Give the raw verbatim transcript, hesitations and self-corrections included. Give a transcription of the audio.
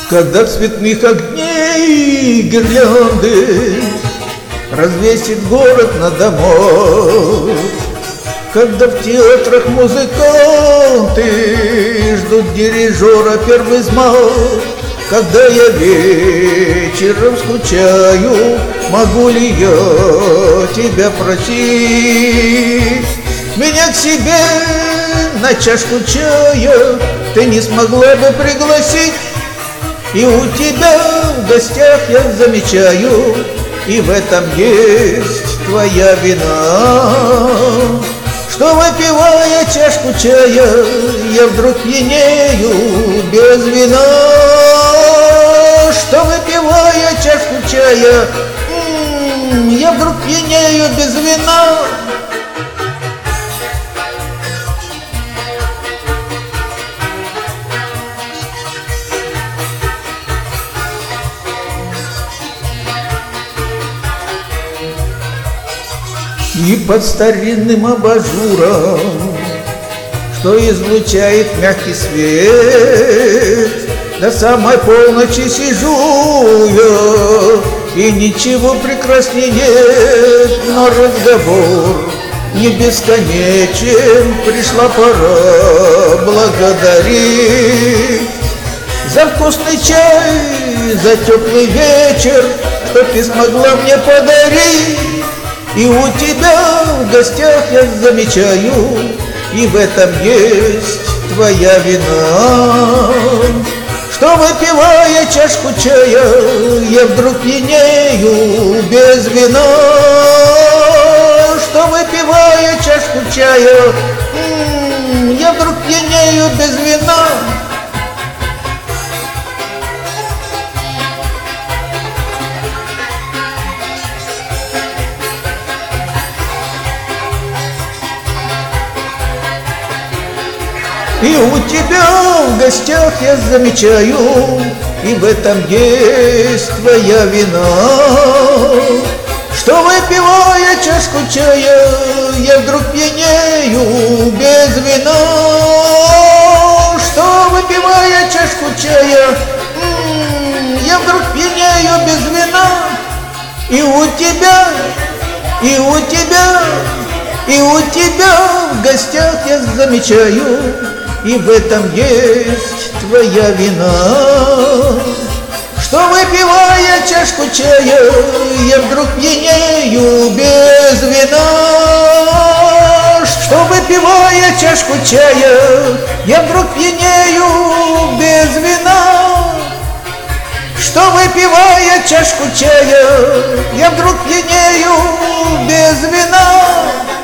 Когда цветных огней гирлянды развесит город над домом, когда в театрах музыканты ждут дирижера первый взмах, когда я вечером скучаю, могу ли я тебя просить меня к себе на чашку чая? Ты не смогла бы пригласить, и у тебя в гостях я замечаю, и в этом есть твоя вина, что, выпивая чашку чая, я вдруг пьянею без вина, что, выпивая чашку чая, я вдруг пьянею без вина. И под старинным абажуром, что излучает мягкий свет, до самой полночи сижу я, и ничего прекраснее нет. Но разговор не бесконечен, пришла пора благодарить за вкусный чай, за теплый вечер, что ты смогла мне подарить. И у тебя в гостях я замечаю, и в этом есть твоя вина, что, выпивая чашку чая, я вдруг пьянею без вина, что, выпивая чашку чая, я вдруг пьянею без вина. И у тебя в гостях я замечаю, и в этом есть твоя вина, что, выпивая чашку чая, я вдруг пьянею без вина, что, выпивая чашку чая, я вдруг пьянею без вина. И у тебя, и у тебя, и у тебя в гостях я замечаю, и в этом есть твоя вина, что, выпивая чашку чая, я вдруг пьянею без вина, что, выпивая чашку чая, я вдруг пьянею без вина, что, выпивая чашку чая, я вдруг пьянею без вина.